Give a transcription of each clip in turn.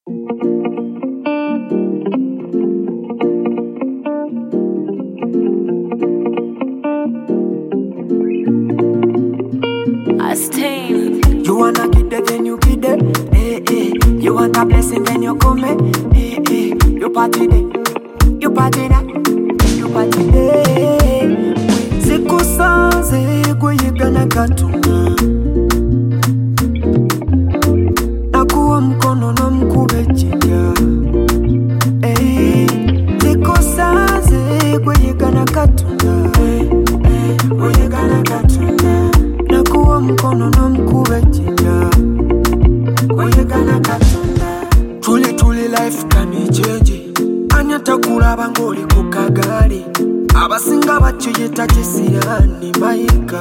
You wanna get it, then you get it. Eh, eh. You want a blessing, then you come. Eh, eh. You party day, you party that, you party day. Siku sanze kuyigana katuna. Nakuwa mkono na mkubechiya. Eh, siku sanze kuyigana katuna. Kuyigana katuna. Nakuwa mkono na mkubechiya. Kuyigana katuna. Truly life kani change. Anyata kulaba ngoli kukagali. Abasinga bachiyita kisirani maika.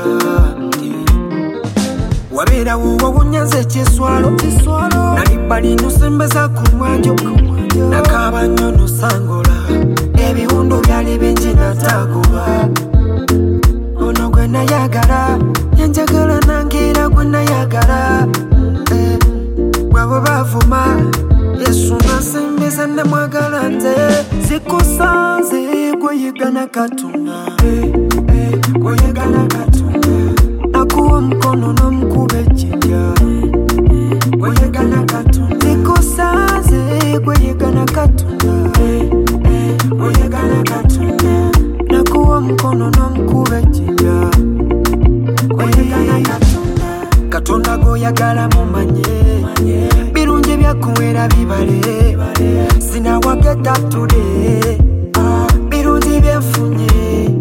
Wabera wuwa wunyaze chiswalo. Nalibali nusembeza kumwanjo. Nakaba nyono sangola. Ebiwundu byali benji nataguba. Ono gwe nayagala. Yanjagala nangira gwe nayagala. Bwabo bavuma. Yesu nasembeza namwagala nze. Zikusanze kuyigana katuna. Kuyigana katuna. Nakuwa mkono na mkubechiya. Kuyigana katuna. Zikusanze kuyigana katuna. Kuyigana katuna. Nakuwa mkono na mkubechiya. Kuyigana katuna. Katonda goyagala mumanye. Birungi byakuwera bibale. Sina get up today. Birungi byenfunye.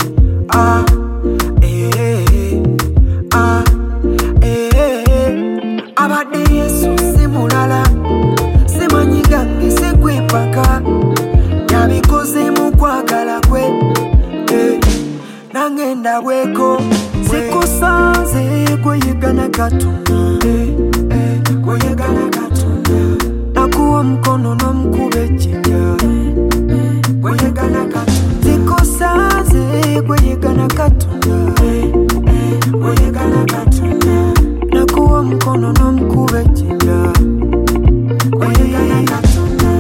Abadde Yesu simulala. Simanyiga ngise kwepaka. Yabikoze mu kwagala kwe. Nangenda bweko. Zikusanze kuyigana katuna. Kuyigana katuna. Nakuwa mkono na mkubechiya. Kuyigana katuna. Zikusanze kuyigana katuna. Kuyigana katuna. Nakuwa mkono na mkubechiya. Kuyigana katuna.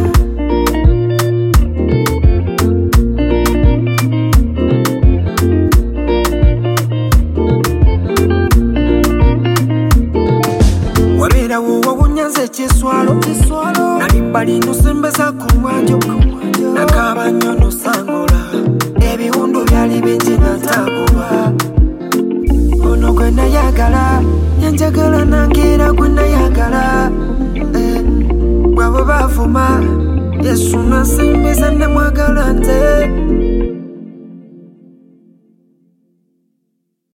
Wabera wuwa wunyaze chiswalo. Nalibali nusembeza kumwanjo. Nakaba nyono sangola. Ebiwundu byali benji nataguba. Ono gwe nayagala. Yanjagala nangira gwe nayagala. Bwabo bavuma. Yesu nasembeza namwagala